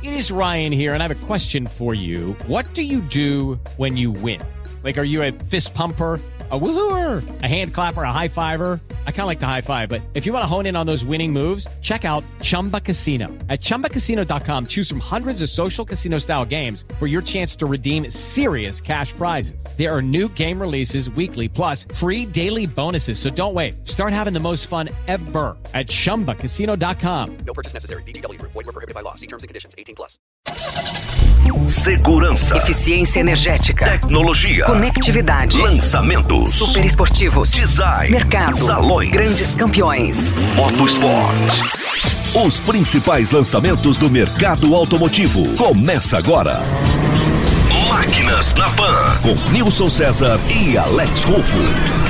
It is Ryan here, and I have a question for you. What do you do when you win? Like, are you a fist pumper, a woohooer, a hand clapper, a high fiver? I kind of like the high five, but if you want to hone in on those winning moves, check out Chumba Casino. At ChumbaCasino.com, choose from hundreds of social casino-style games for your chance to redeem serious cash prizes. There are new game releases weekly, plus free daily bonuses. So don't wait. Start having the most fun ever at ChumbaCasino.com. No purchase necessary. VGW Group. Void where prohibited by law. See terms and conditions. 18+. Segurança, eficiência energética, tecnologia, conectividade, lançamentos, super esportivos, design, mercado, salões, grandes campeões, motosport. Os principais lançamentos do mercado automotivo. Começa agora. Máquinas na Pan, com Nilson César e Alex Rufo.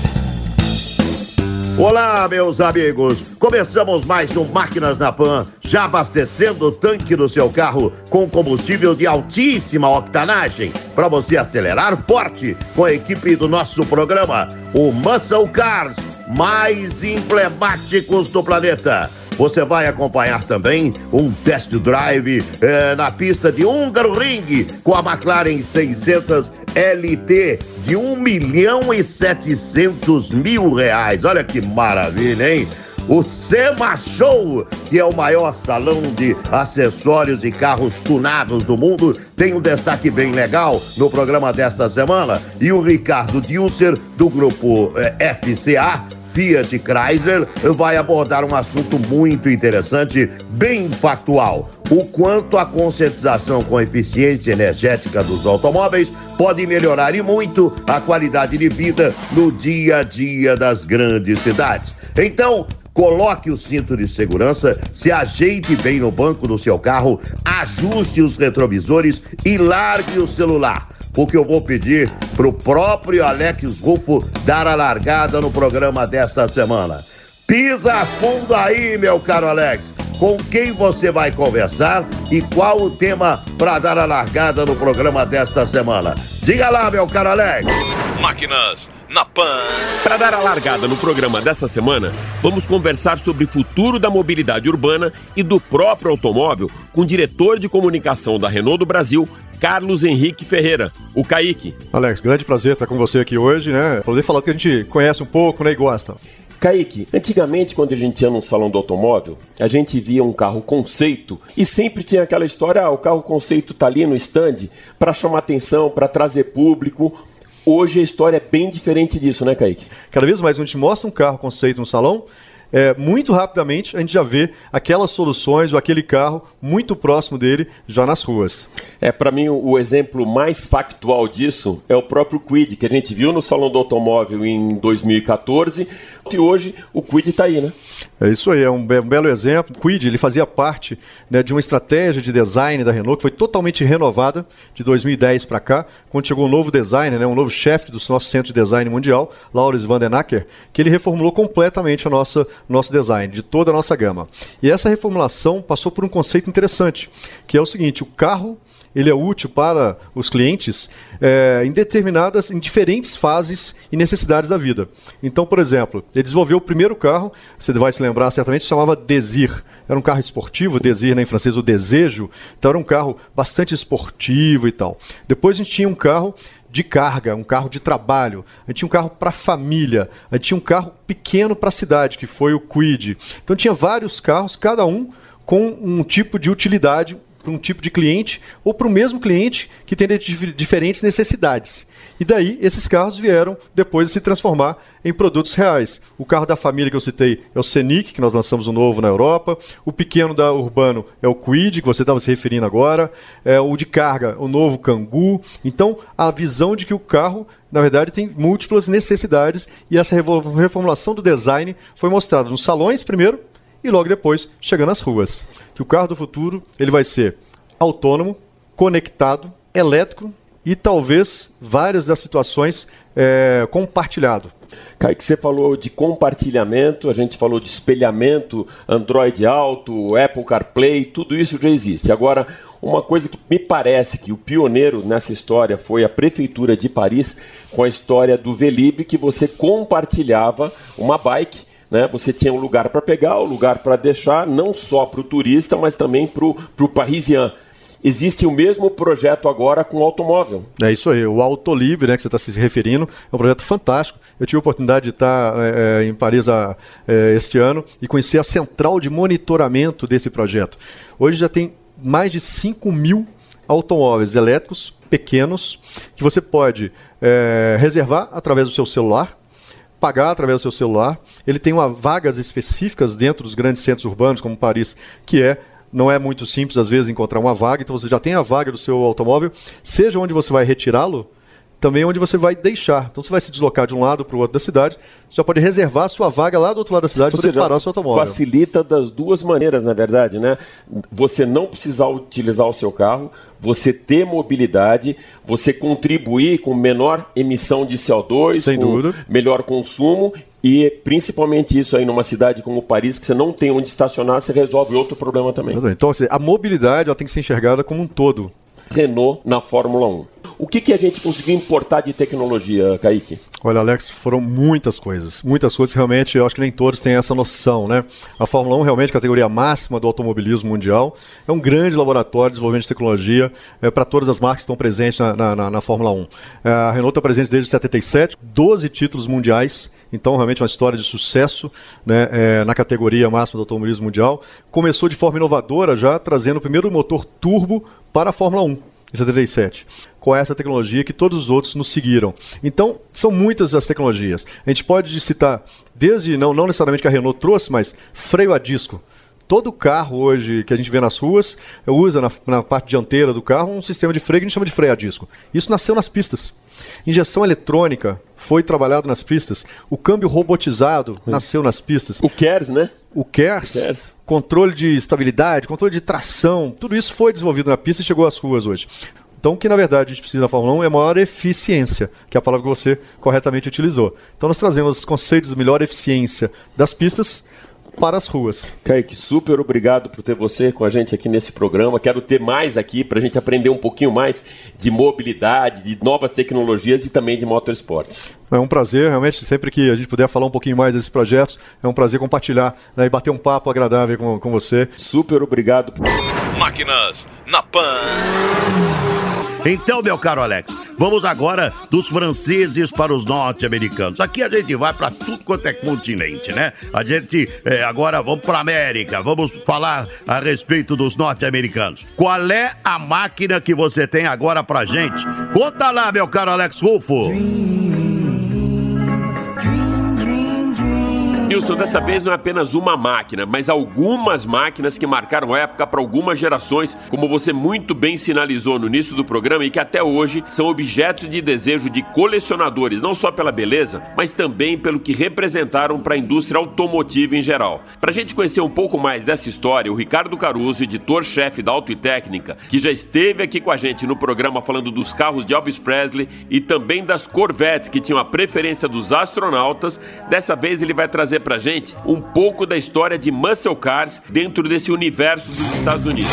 Olá, meus amigos. Começamos mais um Máquinas na Pan, já abastecendo o tanque do seu carro com combustível de altíssima octanagem, para você acelerar forte com a equipe do nosso programa, o Muscle Cars, mais emblemáticos do planeta. Você vai acompanhar também um test drive na pista de Húngaro Ring com a McLaren 600 LT de R$1.700.000. Olha que maravilha, hein? O SEMA Show, que é o maior salão de acessórios e carros tunados do mundo, tem um destaque bem legal no programa desta semana. E o Ricardo Dilser, do grupo FCA, Fiat Chrysler, vai abordar um assunto muito interessante, bem factual. O quanto a conscientização com a eficiência energética dos automóveis pode melhorar e muito a qualidade de vida no dia a dia das grandes cidades. Então, coloque o cinto de segurança, se ajeite bem no banco do seu carro, ajuste os retrovisores e largue o celular. Porque eu vou pedir pro próprio Alex Rufo dar a largada no programa desta semana. Pisa a fundo aí, meu caro Alex. Com quem você vai conversar e qual o tema para dar a largada no programa desta semana? Diga lá, meu caro Alex. Máquinas na Pan. Para dar a largada no programa dessa semana, vamos conversar sobre o futuro da mobilidade urbana e do próprio automóvel com o diretor de comunicação da Renault do Brasil, Carlos Henrique Ferreira, o Kaique. Alex, grande prazer estar com você aqui hoje, né? Poder falar do que a gente conhece um pouco, né, e gosta. Kaique, antigamente quando a gente ia num salão do automóvel, a gente via um carro conceito e sempre tinha aquela história, o carro conceito tá ali no stand para chamar atenção, para trazer público. Hoje a história é bem diferente disso, né, Kaique? Cada vez mais, quando a gente mostra um carro conceito no salão, muito rapidamente a gente já vê aquelas soluções ou aquele carro muito próximo dele já nas ruas. Para mim o exemplo mais factual disso é o próprio Kwid, que a gente viu no Salão do Automóvel em 2014 e hoje o Kwid está aí, né? É isso aí, é um belo exemplo. O Kwid, ele fazia parte, né, de uma estratégia de design da Renault que foi totalmente renovada de 2010 para cá, quando chegou um novo designer, né, um novo chefe do nosso centro de design mundial, Laurens van den Acker, que ele reformulou completamente nosso design, de toda a nossa gama. E essa reformulação passou por um conceito interessante, que é o seguinte: o carro ele é útil para os clientes em diferentes fases e necessidades da vida. Então, por exemplo, ele desenvolveu o primeiro carro, você vai se lembrar certamente, se chamava Désir. Era um carro esportivo, Désir, né, em francês, o desejo. Então era um carro bastante esportivo e tal. Depois a gente tinha um carro de carga, um carro de trabalho. A gente tinha um carro para família. A gente tinha um carro pequeno para a cidade, que foi o Kwid. Então tinha vários carros, cada um com um tipo de utilidade para um tipo de cliente ou para o mesmo cliente que tem diferentes necessidades. E daí esses carros vieram depois de se transformar em produtos reais. O carro da família que eu citei é o Scenic, que nós lançamos um novo na Europa. O pequeno da Urbano é o Kwid, que você estava se referindo agora. O de carga, o novo Kangoo. Então, a visão de que o carro, na verdade, tem múltiplas necessidades e essa reformulação do design foi mostrada nos salões primeiro e logo depois chegando às ruas. Que o carro do futuro ele vai ser autônomo, conectado, elétrico e talvez várias das situações compartilhado. Kaique, você falou de compartilhamento, a gente falou de espelhamento, Android Auto, Apple CarPlay, tudo isso já existe. Agora, uma coisa que me parece que o pioneiro nessa história foi a Prefeitura de Paris, com a história do Velib, que você compartilhava uma bike né? Você tinha um lugar para pegar, um lugar para deixar, não só para o turista, mas também para o parisien. Existe o mesmo projeto agora com o automóvel. É isso aí, o Autolib, né, que você está se referindo, é um projeto fantástico. Eu tive a oportunidade de estar em Paris este ano e conhecer a central de monitoramento desse projeto. Hoje já tem mais de 5.000 automóveis elétricos pequenos que você pode reservar através do seu celular, pagar através do seu celular. Ele tem vagas específicas dentro dos grandes centros urbanos, como Paris, que não é muito simples, às vezes, encontrar uma vaga. Então você já tem a vaga do seu automóvel, seja onde você vai retirá-lo, também onde você vai deixar. Então você vai se deslocar de um lado para o outro da cidade, já pode reservar a sua vaga lá do outro lado da cidade para parar o seu automóvel. Facilita das duas maneiras, na verdade, né? Você não precisar utilizar o seu carro, você ter mobilidade, você contribuir com menor emissão de CO2, sem dúvida, melhor consumo. E principalmente isso aí numa cidade como Paris, que você não tem onde estacionar, você resolve outro problema também. Então, assim, a mobilidade ela tem que ser enxergada como um todo. Renault na Fórmula 1. O que a gente conseguiu importar de tecnologia, Kaique? Olha, Alex, foram muitas coisas que realmente eu acho que nem todos têm essa noção, né? A Fórmula 1 realmente, categoria máxima do automobilismo mundial, é um grande laboratório de desenvolvimento de tecnologia para todas as marcas que estão presentes na Fórmula 1. A Renault está presente desde 77, 12 títulos mundiais, então realmente uma história de sucesso, né, na categoria máxima do automobilismo mundial. Começou de forma inovadora já, trazendo o primeiro motor turbo para a Fórmula 1. Em 77, com essa tecnologia que todos os outros nos seguiram. Então, são muitas as tecnologias. A gente pode citar, desde, não necessariamente que a Renault trouxe, mas freio a disco. Todo carro hoje que a gente vê nas ruas usa na parte dianteira do carro um sistema de freio que a gente chama de freio a disco. Isso nasceu nas pistas. Injeção eletrônica foi trabalhado nas pistas. O câmbio robotizado nasceu nas pistas. O KERS, né? O KERS, controle de estabilidade, controle de tração, tudo isso foi desenvolvido na pista e chegou às ruas hoje. Então, o que na verdade a gente precisa na Fórmula 1 é maior eficiência, que é a palavra que você corretamente utilizou. Então, nós trazemos os conceitos de melhor eficiência das pistas para as ruas. Kaique, super obrigado por ter você com a gente aqui nesse programa. Quero ter mais aqui para a gente aprender um pouquinho mais de mobilidade, de novas tecnologias e também de motorsports. É um prazer, realmente, sempre que a gente puder falar um pouquinho mais desses projetos, é um prazer compartilhar, né, e bater um papo agradável com você. Super obrigado. Máquinas na Pan. Então, meu caro Alex, vamos agora dos franceses para os norte-americanos. Aqui a gente vai para tudo quanto é continente, né? A gente agora vamos para a América, vamos falar a respeito dos norte-americanos. Qual é a máquina que você tem agora pra gente? Conta lá, meu caro Alex Rufo. Nilson, dessa vez não é apenas uma máquina, mas algumas máquinas que marcaram época para algumas gerações, como você muito bem sinalizou no início do programa, e que até hoje são objetos de desejo de colecionadores, não só pela beleza, mas também pelo que representaram para a indústria automotiva em geral. Para a gente conhecer um pouco mais dessa história, o Ricardo Caruso, editor-chefe da Auto e Técnica, que já esteve aqui com a gente no programa falando dos carros de Elvis Presley e também das Corvettes, que tinham a preferência dos astronautas, dessa vez ele vai trazer pra gente um pouco da história de muscle cars dentro desse universo dos Estados Unidos.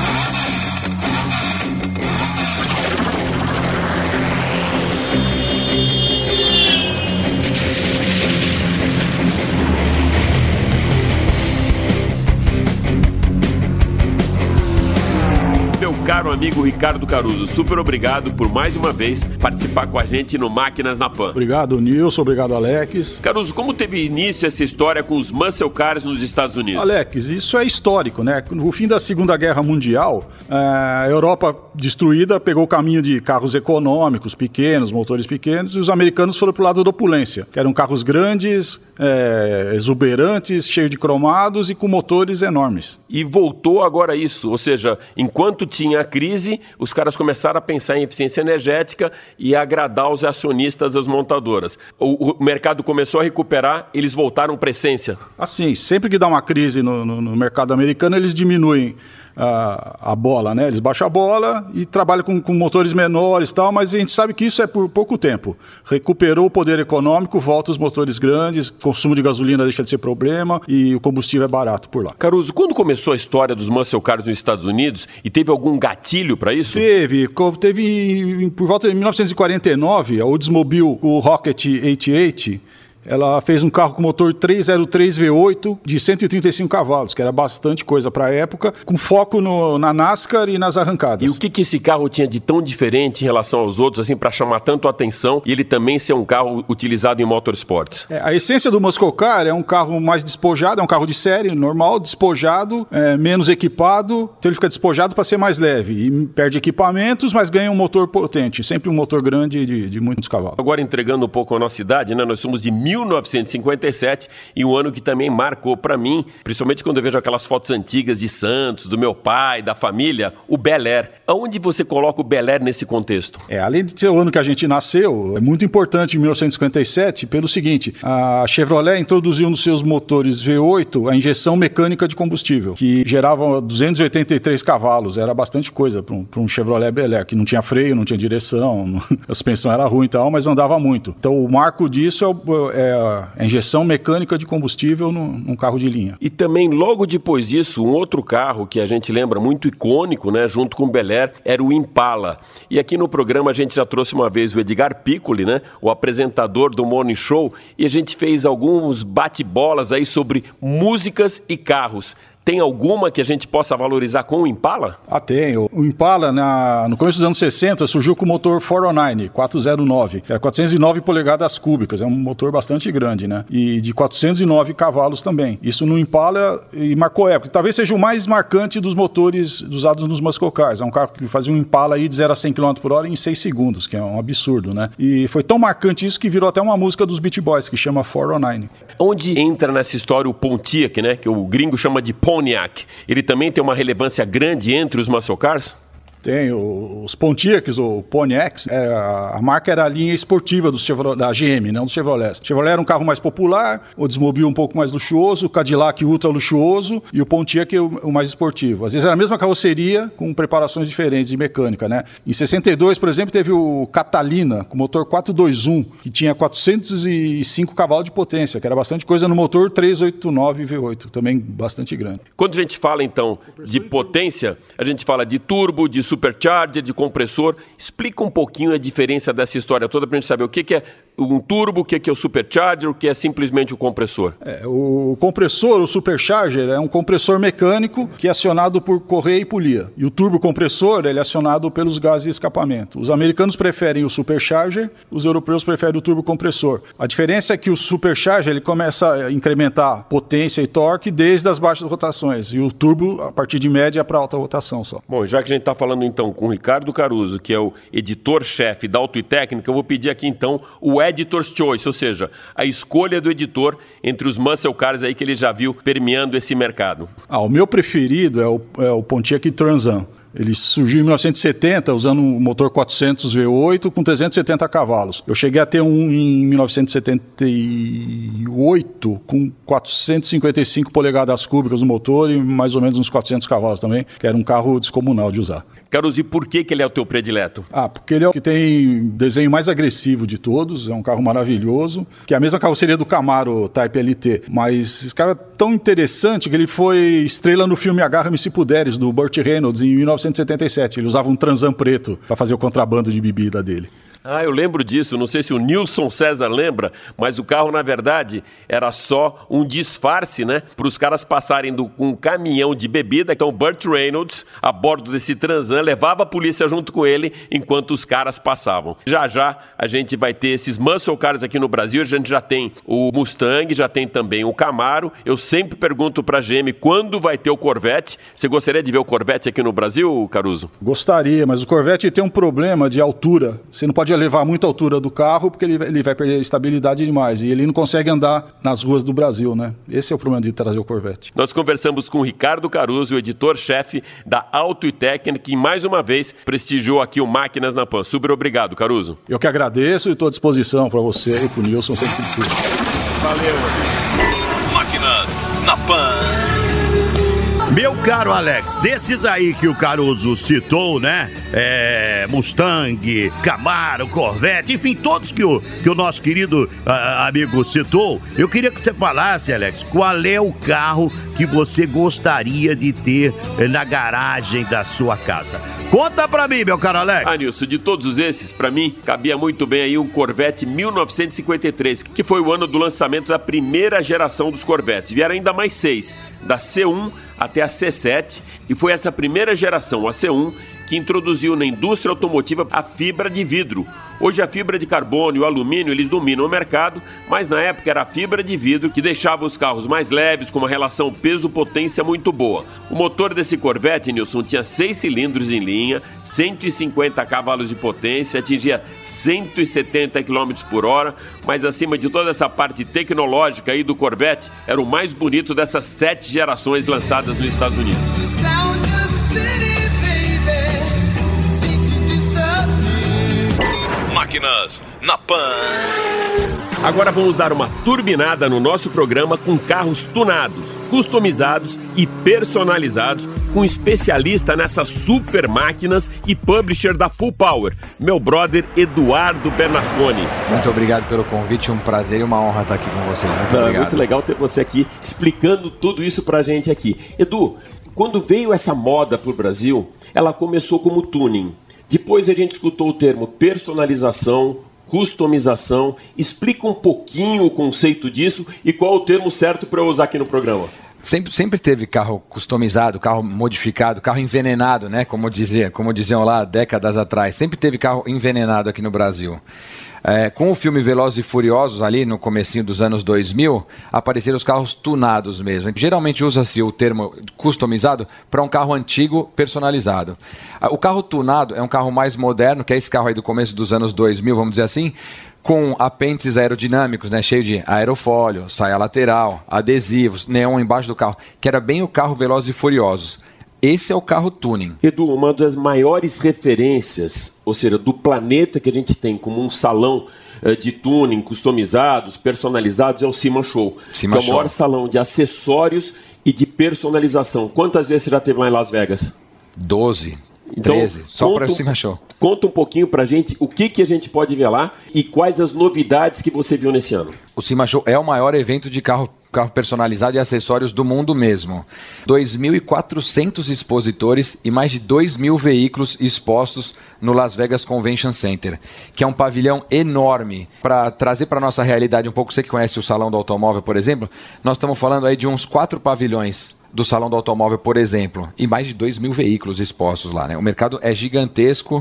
Caro amigo Ricardo Caruso, super obrigado por mais uma vez participar com a gente no Máquinas na Pan. Obrigado, Nilson, obrigado, Alex. Caruso, como teve início essa história com os muscle cars nos Estados Unidos? Alex, isso é histórico, né? No fim da Segunda Guerra Mundial, a Europa destruída pegou o caminho de carros econômicos, pequenos, motores pequenos, e os americanos foram pro lado da opulência, que eram carros grandes, exuberantes, cheios de cromados e com motores enormes. E voltou agora isso, ou seja, enquanto tinha a crise, os caras começaram a pensar em eficiência energética e agradar os acionistas das montadoras. O mercado começou a recuperar, eles voltaram para a essência. Assim, sempre que dá uma crise no mercado americano, eles diminuem a bola, né? Eles baixam a bola e trabalham com motores menores e tal, mas a gente sabe que isso é por pouco tempo. Recuperou o poder econômico, volta os motores grandes, consumo de gasolina deixa de ser problema e o combustível é barato por lá. Caruso, quando começou a história dos muscle cars nos Estados Unidos e teve algum gatilho para isso? Teve por volta de 1949, a Oldsmobile, o Rocket 88, ela fez um carro com motor 303 V8 de 135 cavalos, que era bastante coisa para a época, com foco na NASCAR e nas arrancadas. E o que esse carro tinha de tão diferente em relação aos outros, assim, para chamar tanto a atenção e ele também ser um carro utilizado em motorsports? A essência do Muscle Car é um carro mais despojado, é um carro de série, normal, despojado, menos equipado, então ele fica despojado para ser mais leve e perde equipamentos, mas ganha um motor potente, sempre um motor grande de muitos cavalos. Agora, entregando um pouco a nossa idade, né? Nós somos de 1957 e um ano que também marcou para mim, principalmente quando eu vejo aquelas fotos antigas de Santos, do meu pai, da família, o Bel Air. Aonde você coloca o Bel Air nesse contexto? Além de ser o ano que a gente nasceu, é muito importante em 1957 pelo seguinte, a Chevrolet introduziu nos seus motores V8 a injeção mecânica de combustível, que gerava 283 cavalos, era bastante coisa para um Chevrolet Bel Air, que não tinha freio, não tinha direção, a suspensão era ruim e tal, mas andava muito. Então o marco disso é a injeção mecânica de combustível num carro de linha. E também logo depois disso, um outro carro que a gente lembra muito icônico, né, junto com o Bel Air, era o Impala. E aqui no programa a gente já trouxe uma vez o Edgar Piccoli, né, o apresentador do Morning Show, e a gente fez alguns bate-bolas aí sobre músicas e carros. Tem alguma que a gente possa valorizar com o Impala? Tem. O Impala, no começo dos anos 60, surgiu com o motor 409, 409. Era 409 polegadas cúbicas, é um motor bastante grande, né? E de 409 cavalos também. Isso no Impala e marcou época. Talvez seja o mais marcante dos motores usados nos Muscle Cars. É um carro que fazia um Impala aí de 0 a 100 km por hora em 6 segundos, que é um absurdo, né? E foi tão marcante isso que virou até uma música dos Beach Boys, que chama 409. Onde entra nessa história o Pontiac, né? Que o gringo chama de Pontiac. Ele também tem uma relevância grande entre os Muscle Cars? Tem os Pontiacs, ou Pontiacs, a marca era a linha esportiva da GM, não do Chevrolet. O Chevrolet era um carro mais popular, o Oldsmobile um pouco mais luxuoso, o Cadillac ultra luxuoso e o Pontiac o mais esportivo. Às vezes era a mesma carroceria com preparações diferentes de mecânica, né? Em 62, por exemplo, teve o Catalina com motor 421, que tinha 405 cavalos de potência, que era bastante coisa no motor 389 V8, também bastante grande. Quando a gente fala então de potência, a gente fala de turbo, de supercharger, de compressor. Explica um pouquinho a diferença dessa história toda para a gente saber o que é um turbo, o que é o supercharger, o que é simplesmente o compressor. O compressor, o supercharger, é um compressor mecânico que é acionado por correia e polia. E o turbocompressor, ele é acionado pelos gases de escapamento. Os americanos preferem o supercharger, os europeus preferem o turbocompressor. A diferença é que o supercharger ele começa a incrementar potência e torque desde as baixas rotações. E o turbo, a partir de média, para alta rotação só. Bom, já que a gente está falando então com o Ricardo Caruso, que é o editor-chefe da Auto e Técnica, eu vou pedir aqui então o Editor's Choice, ou seja, a escolha do editor entre os Muscle Cars aí que ele já viu permeando esse mercado. O meu preferido é o Pontiac Trans Am. Ele surgiu em 1970 usando um motor 400 V8 com 370 cavalos. Eu cheguei a ter um em 1978 com 455 polegadas cúbicas no motor e mais ou menos uns 400 cavalos também, que era um carro descomunal de usar. Caruso, e por que ele é o teu predileto? Porque ele é o que tem desenho mais agressivo de todos, é um carro maravilhoso, que é a mesma carroceria do Camaro Type LT, mas esse carro é tão interessante que ele foi estrela no filme Agarra-me Se Puderes, do Burt Reynolds, em 1977. Ele usava um Trans Am preto para fazer o contrabando de bebida dele. Eu lembro disso, não sei se o Nilson César lembra, mas o carro, na verdade, era só um disfarce, né? Para os caras passarem com um caminhão de bebida. Então, Burt Reynolds, a bordo desse Trans Am, levava a polícia junto com ele enquanto os caras passavam. Já já a gente vai ter esses Muscle Cars aqui no Brasil, a gente já tem o Mustang, já tem também o Camaro. Eu sempre pergunto para a GM quando vai ter o Corvette. Você gostaria de ver o Corvette aqui no Brasil, Caruso? Gostaria, mas o Corvette tem um problema de altura. Você não pode levar muita altura do carro, porque ele vai perder estabilidade demais, e ele não consegue andar nas ruas do Brasil, né? Esse é o problema de trazer o Corvette. Nós conversamos com o Ricardo Caruso, o editor-chefe da Auto e Técnica, que mais uma vez prestigiou aqui o Máquinas na Pan. Super obrigado, Caruso. Eu que agradeço e estou à disposição para você e para o Nilson sempre que precisa. Valeu. Máquinas na Pan. Meu caro Alex, desses aí que o Caruso citou, né? Mustang, Camaro, Corvette, enfim, todos que o nosso querido amigo citou, eu queria que você falasse, Alex, qual é o carro que você gostaria de ter na garagem da sua casa? Conta pra mim, meu caro Alex. Nilson, de todos esses, pra mim, cabia muito bem aí um Corvette 1953, que foi o ano do lançamento da primeira geração dos Corvettes. Vieram ainda mais 6, da C1 até a C7, e foi essa primeira geração, a C1, que introduziu na indústria automotiva a fibra de vidro. Hoje a fibra de carbono e o alumínio, eles dominam o mercado, mas na época era a fibra de vidro que deixava os carros mais leves, com uma relação peso-potência muito boa. O motor desse Corvette, Nilson, tinha 6 cilindros em linha, 150 cavalos de potência, atingia 170 km por hora, mas acima de toda essa parte tecnológica aí do Corvette, era o mais bonito dessas 7 gerações lançadas nos Estados Unidos. Máquinas na Pan. Agora vamos dar uma turbinada no nosso programa com carros tunados, customizados e personalizados, com especialista nessas super máquinas e publisher da Full Power, meu brother Eduardo Bernasconi. Muito obrigado pelo convite, um prazer e uma honra estar aqui com você. Muito obrigado. Muito legal ter você aqui explicando tudo isso pra gente aqui. Edu, quando veio essa moda pro Brasil, ela começou como tuning. Depois a gente escutou o termo personalização, customização. Explica um pouquinho o conceito disso e qual o termo certo para eu usar aqui no programa. Sempre teve carro customizado, carro modificado, carro envenenado, né? Como diziam lá décadas atrás. Sempre teve carro envenenado aqui no Brasil. Com o filme Velozes e Furiosos, ali no comecinho dos anos 2000, apareceram os carros tunados mesmo. Geralmente usa-se o termo customizado para um carro antigo personalizado. O carro tunado é um carro mais moderno, que é esse carro aí do começo dos anos 2000, vamos dizer assim, com apêndices aerodinâmicos, né, cheio de aerofólio, saia lateral, adesivos, neon embaixo do carro, que era bem o carro Velozes e Furiosos. Esse é o carro tuning. Edu, uma das maiores referências, ou seja, do planeta que a gente tem como um salão de tuning, customizados, personalizados, é o SEMA Show. Que é o maior salão de acessórios e de personalização. Quantas vezes você já esteve lá em Las Vegas? 12, 13, só para o SEMA Show. Conta um pouquinho pra gente o que a gente pode ver lá e quais as novidades que você viu nesse ano. O SEMA Show é o maior evento de carro personalizado e acessórios do mundo mesmo. 2.400 expositores e mais de 2.000 veículos expostos no Las Vegas Convention Center, que é um pavilhão enorme. Para trazer para a nossa realidade um pouco, você que conhece o Salão do Automóvel, por exemplo, nós estamos falando aí de uns 4 pavilhões do Salão do Automóvel, por exemplo, e mais de 2.000 veículos expostos lá, né? O mercado é gigantesco,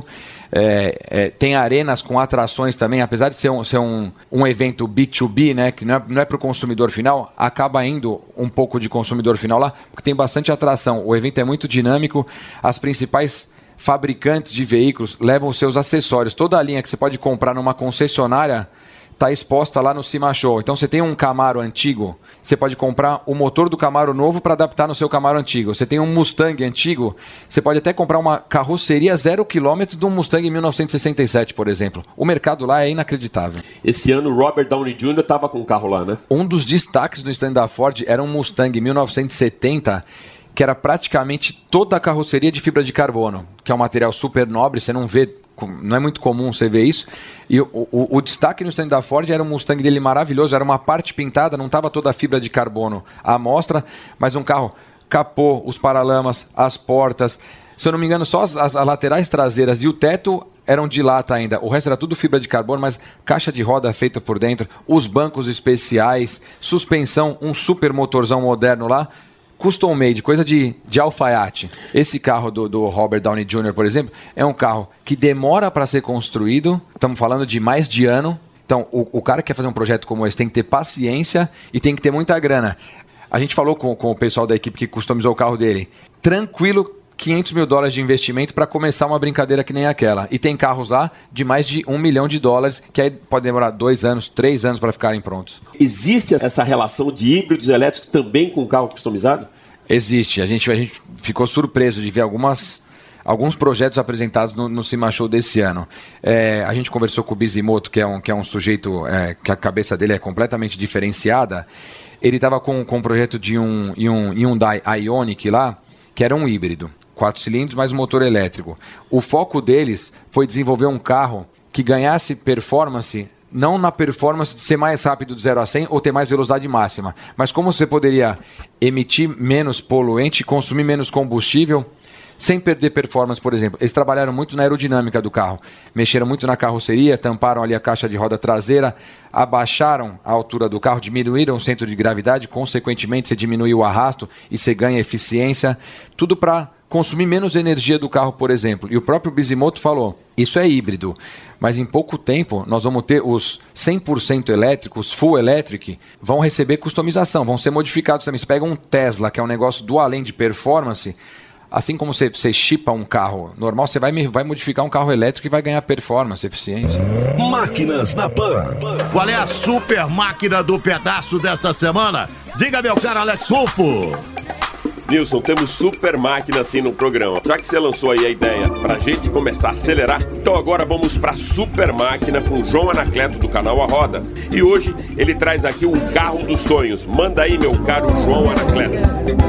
tem arenas com atrações também, apesar de ser um evento B2B, né, que não é para o consumidor final, acaba indo um pouco de consumidor final lá, porque tem bastante atração. O evento é muito dinâmico, as principais fabricantes de veículos levam os seus acessórios, toda a linha que você pode comprar numa concessionária está exposta lá no SEMA Show. Então você tem um Camaro antigo, você pode comprar o motor do Camaro novo para adaptar no seu Camaro antigo. Você tem um Mustang antigo, você pode até comprar uma carroceria 0 km de um Mustang 1967, por exemplo. O mercado lá é inacreditável. Esse ano o Robert Downey Jr. estava com um carro lá, né? Um dos destaques do stand da Ford era um Mustang 1970, que era praticamente toda a carroceria de fibra de carbono, que é um material super nobre, você não vê, não é muito comum você ver isso. E o destaque no stand da Ford era um Mustang dele maravilhoso, era uma parte pintada, não estava toda a fibra de carbono à mostra, mas um carro capô, os paralamas, as portas, se eu não me engano só as laterais traseiras e o teto eram de lata ainda, o resto era tudo fibra de carbono, mas caixa de roda feita por dentro, os bancos especiais, suspensão, um super motorzão moderno lá, custom made, coisa de alfaiate. Esse carro do Robert Downey Jr., por exemplo, é um carro que demora para ser construído, estamos falando de mais de ano. Então, o cara que quer fazer um projeto como esse tem que ter paciência e tem que ter muita grana. A gente falou com o pessoal da equipe que customizou o carro dele. Tranquilo, $500 mil de investimento para começar uma brincadeira que nem aquela. E tem carros lá de mais de $1 milhão, que aí pode demorar 2 anos, 3 anos para ficarem prontos. Existe essa relação de híbridos elétricos também com carro customizado? Existe. A gente ficou surpreso de ver alguns projetos apresentados no SEMA Show desse ano. A gente conversou com o Bisimoto, que é um sujeito que a cabeça dele é completamente diferenciada. Ele estava com um projeto de um Hyundai Ioniq lá, que era um híbrido. 4 cilindros, mais um motor elétrico. O foco deles foi desenvolver um carro que ganhasse performance não na performance de ser mais rápido do 0 a 100 ou ter mais velocidade máxima, mas como você poderia emitir menos poluente, consumir menos combustível, sem perder performance, por exemplo. Eles trabalharam muito na aerodinâmica do carro, mexeram muito na carroceria, tamparam ali a caixa de roda traseira, abaixaram a altura do carro, diminuíram o centro de gravidade, consequentemente você diminui o arrasto e você ganha eficiência, tudo para consumir menos energia do carro, por exemplo. E o próprio Bisimoto falou, isso é híbrido, mas em pouco tempo nós vamos ter os 100% elétricos, full electric, vão receber customização, vão ser modificados também. Você pega um Tesla, que é um negócio do além de performance, assim como você chipa um carro normal, você vai modificar um carro elétrico e vai ganhar performance, eficiência. Máquinas na Pan. Qual é a super máquina do pedaço desta semana? Diga, meu caro Alex Rufo. Nilson, temos super máquina assim no programa. Já que você lançou aí a ideia pra gente começar a acelerar, então agora vamos pra super máquina com o João Anacleto do canal A Roda. E hoje ele traz aqui um carro dos sonhos. Manda aí, meu caro João Anacleto.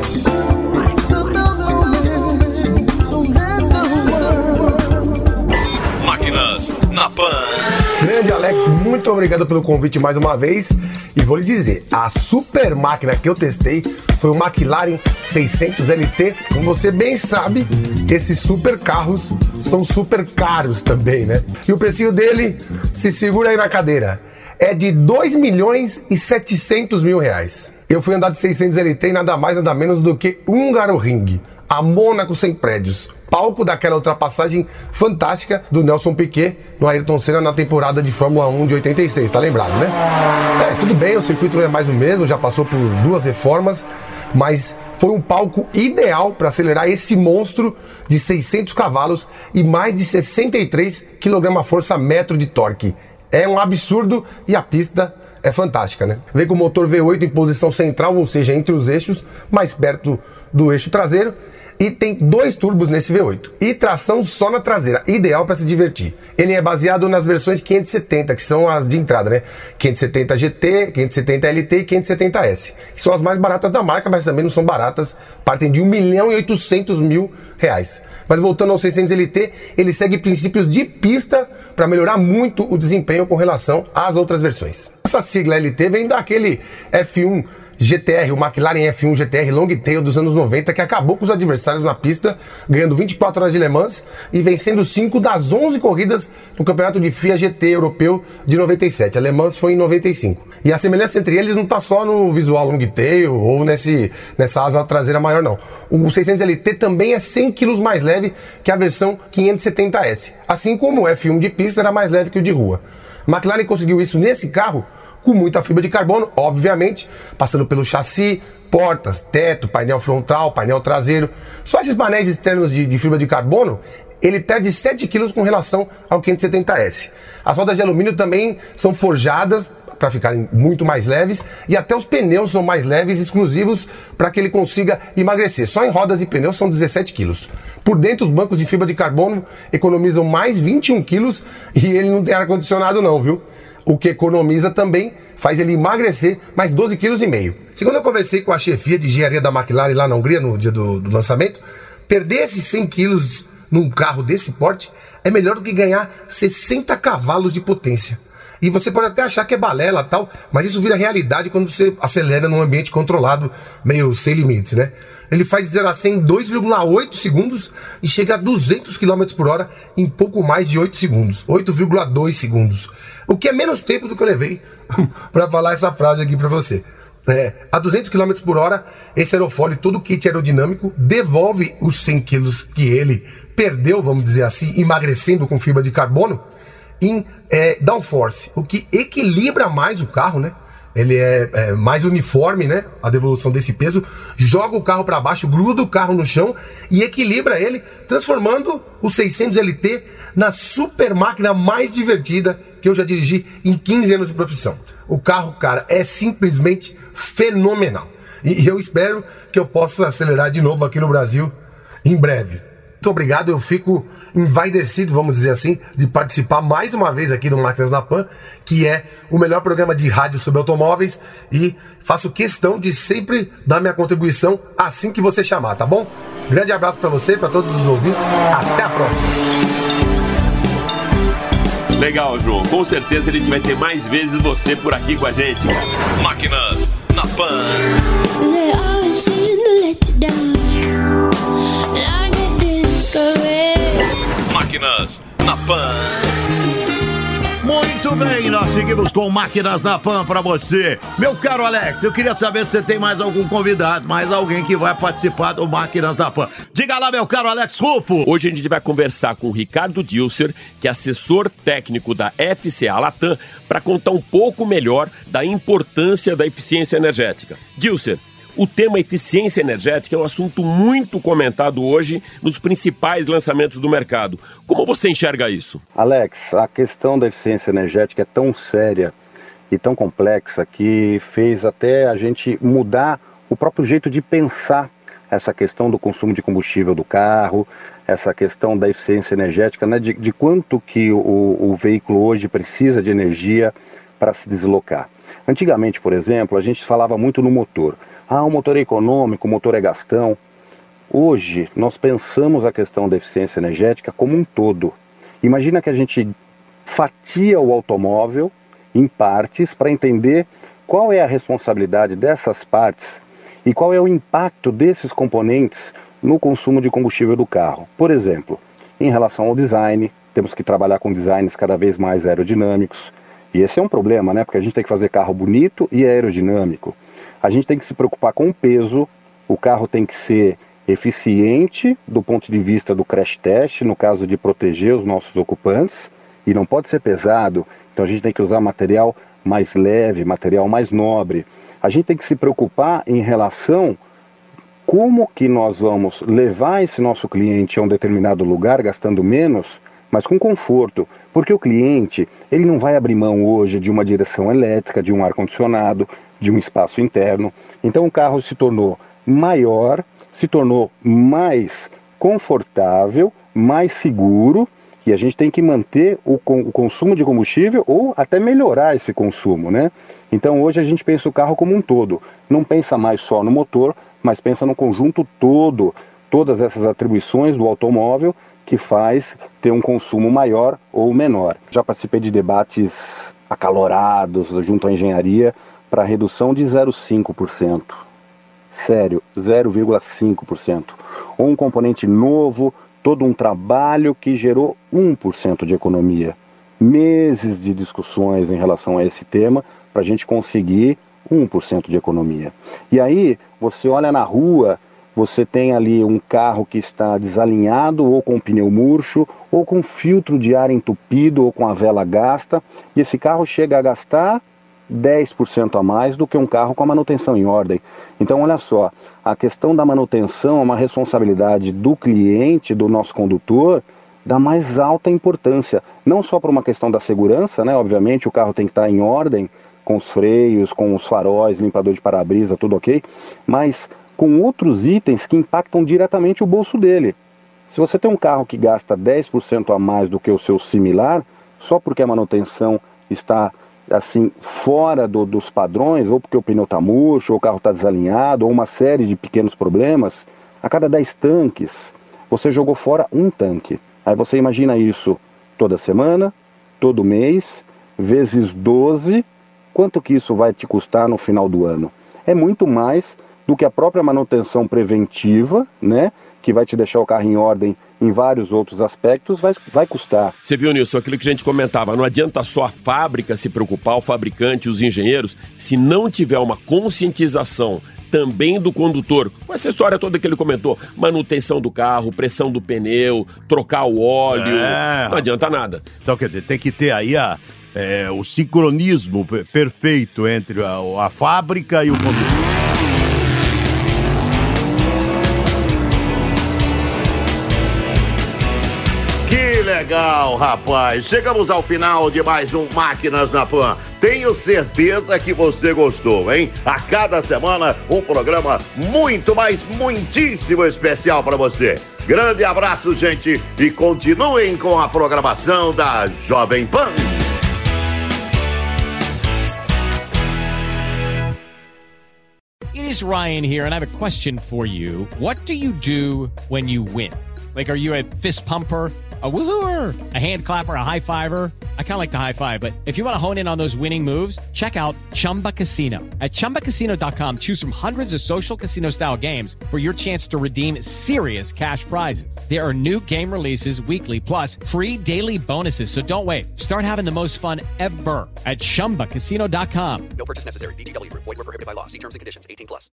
Máquinas na Pan. Grande Alex, muito obrigado pelo convite mais uma vez. E vou lhe dizer, a super máquina que eu testei foi o McLaren 600 LT. Como você bem sabe, esses super carros são super caros também, né? E o precinho dele, se segura aí na cadeira, é de 2.700.000 reais. Eu fui andar de 600 LT e nada mais, nada menos do que Hungaroring, a Mônaco sem prédios, palco daquela ultrapassagem fantástica do Nelson Piquet no Ayrton Senna na temporada de Fórmula 1 de 86, tá lembrado, né? Tudo bem, o circuito é mais o mesmo, já passou por 2 reformas, mas foi um palco ideal para acelerar esse monstro de 600 cavalos e mais de 63 kgfm de torque. É um absurdo e a pista é fantástica, né? Vem com o motor V8 em posição central, ou seja, entre os eixos, mais perto do eixo traseiro. E tem 2 turbos nesse V8 e tração só na traseira, ideal para se divertir. Ele é baseado nas versões 570, que são as de entrada, né? 570 GT, 570 LT e 570S, que são as mais baratas da marca, mas também não são baratas, partem de R$1.800.000. Mas voltando ao 600 LT, ele segue princípios de pista para melhorar muito o desempenho com relação às outras versões. Essa sigla LT vem daquele F1 GTR, o McLaren F1 GTR Longtail dos anos 90, que acabou com os adversários na pista, ganhando 24 horas de Le Mans e vencendo 5 das 11 corridas no campeonato de FIA GT europeu de 97. A Le Mans foi em 95. E a semelhança entre eles não está só no visual Longtail ou nessa asa traseira maior, não. O 600 LT também é 100 kg mais leve que a versão 570S, assim como o F1 de pista era mais leve que o de rua. A McLaren conseguiu isso nesse carro com muita fibra de carbono, obviamente, passando pelo chassi, portas, teto, painel frontal, painel traseiro. Só esses painéis externos de fibra de carbono, ele perde 7 kg com relação ao 570S. As rodas de alumínio também são forjadas para ficarem muito mais leves e até os pneus são mais leves, exclusivos para que ele consiga emagrecer. Só em rodas e pneus são 17 kg. Por dentro, os bancos de fibra de carbono economizam mais 21 kg e ele não tem ar-condicionado não, viu? O que economiza também faz ele emagrecer mais 12,5 kg. Segundo eu conversei com a chefia de engenharia da McLaren lá na Hungria no dia do lançamento, perder esses 100 kg num carro desse porte é melhor do que ganhar 60 cavalos de potência. E você pode até achar que é balela e tal, mas isso vira realidade quando você acelera num ambiente controlado, meio sem limites, né? Ele faz de 0 a 100 em 2,8 segundos e chega a 200 km por hora em pouco mais de 8 segundos, 8,2 segundos. O que é menos tempo do que eu levei para falar essa frase aqui para você. A 200 km por hora, esse aerofólio, todo o kit aerodinâmico, devolve os 100 kg que ele perdeu, vamos dizer assim, emagrecendo com fibra de carbono, em downforce, o que equilibra mais o carro, né? Ele é mais uniforme, né? A devolução desse peso, joga o carro para baixo, gruda o carro no chão e equilibra ele, transformando o 600 LT na super máquina mais divertida que eu já dirigi em 15 anos de profissão. O carro, cara, é simplesmente fenomenal. E eu espero que eu possa acelerar de novo aqui no Brasil em breve. Muito obrigado, eu fico envaidecido, vamos dizer assim, de participar mais uma vez aqui no Máquinas na Pan, que é o melhor programa de rádio sobre automóveis, e faço questão de sempre dar minha contribuição assim que você chamar, tá bom? Grande abraço para você e para todos os ouvintes, até a próxima! Legal, João. Com certeza a gente vai ter mais vezes você por aqui com a gente. Máquinas na Pan. Máquinas na Pan. Muito bem, nós seguimos com Máquinas na Pan pra você. Meu caro Alex, eu queria saber se você tem mais algum convidado, mais alguém que vai participar do Máquinas na Pan. Diga lá, meu caro Alex Rufo. Hoje a gente vai conversar com o Ricardo Dilser, que é assessor técnico da FCA Latam, para contar um pouco melhor da importância da eficiência energética. Dilser, o tema eficiência energética é um assunto muito comentado hoje nos principais lançamentos do mercado. Como você enxerga isso? Alex, a questão da eficiência energética é tão séria e tão complexa que fez até a gente mudar o próprio jeito de pensar essa questão do consumo de combustível do carro, essa questão da eficiência energética, né, de quanto que o veículo hoje precisa de energia para se deslocar. Antigamente, por exemplo, a gente falava muito no motor. O motor é econômico, o motor é gastão. Hoje, nós pensamos a questão da eficiência energética como um todo. Imagina que a gente fatia o automóvel em partes para entender qual é a responsabilidade dessas partes e qual é o impacto desses componentes no consumo de combustível do carro. Por exemplo, em relação ao design, temos que trabalhar com designs cada vez mais aerodinâmicos. E esse é um problema, né? Porque a gente tem que fazer carro bonito e aerodinâmico. A gente tem que se preocupar com o peso, o carro tem que ser eficiente do ponto de vista do crash test, no caso de proteger os nossos ocupantes, e não pode ser pesado, então a gente tem que usar material mais leve, material mais nobre. A gente tem que se preocupar em relação como que nós vamos levar esse nosso cliente a um determinado lugar gastando menos, mas com conforto, porque o cliente, ele não vai abrir mão hoje de uma direção elétrica, de um ar-condicionado, de um espaço interno. Então o carro se tornou maior, se tornou mais confortável, mais seguro, e a gente tem que manter o consumo de combustível ou até melhorar esse consumo, né? Então hoje a gente pensa o carro como um todo, não pensa mais só no motor, mas pensa no conjunto todo, todas essas atribuições do automóvel que faz ter um consumo maior ou menor. Já participei de debates acalorados junto à engenharia para redução de 0,5%. Sério, 0,5%. Ou um componente novo, todo um trabalho que gerou 1% de economia. Meses de discussões em relação a esse tema para a gente conseguir 1% de economia. E aí, você olha na rua, você tem ali um carro que está desalinhado, ou com pneu murcho, ou com filtro de ar entupido, ou com a vela gasta, e esse carro chega a gastar 10% a mais do que um carro com a manutenção em ordem. Então, olha só, a questão da manutenção é uma responsabilidade do cliente, do nosso condutor, da mais alta importância. Não só por uma questão da segurança, né? Obviamente o carro tem que estar em ordem, com os freios, com os faróis, limpador de para-brisa, tudo ok, mas com outros itens que impactam diretamente o bolso dele. Se você tem um carro que gasta 10% a mais do que o seu similar, só porque a manutenção está assim fora dos padrões, ou porque o pneu está murcho, ou o carro está desalinhado, ou uma série de pequenos problemas, a cada 10 tanques, você jogou fora um tanque. Aí você imagina isso toda semana, todo mês, vezes 12, quanto que isso vai te custar no final do ano? É muito mais do que a própria manutenção preventiva, né, que vai te deixar o carro em ordem em vários outros aspectos, vai custar. Você viu, Nilson, aquilo que a gente comentava, não adianta só a fábrica se preocupar, o fabricante, os engenheiros, se não tiver uma conscientização também do condutor, com essa história toda que ele comentou, manutenção do carro, pressão do pneu, trocar o óleo, não adianta nada. Então, quer dizer, tem que ter aí o sincronismo perfeito entre a fábrica e o condutor. Que legal, rapaz! Chegamos ao final de mais um Máquinas na Pan. Tenho certeza que você gostou, hein? A cada semana, um programa muito, mas muitíssimo especial para você. Grande abraço, gente, e continuem com a programação da Jovem Pan. It is Ryan here, and I have a question for you. What do you do when you win? Like, are you a fist pumper, a woohooer, a hand clapper, a high fiver? I kind of like the high five, but if you want to hone in on those winning moves, check out Chumba Casino. At ChumbaCasino.com, choose from hundreds of social casino style games for your chance to redeem serious cash prizes. There are new game releases weekly, plus free daily bonuses. So don't wait. Start having the most fun ever at ChumbaCasino.com. No purchase necessary. VGW Group. Void where prohibited by law. See terms and conditions. 18+.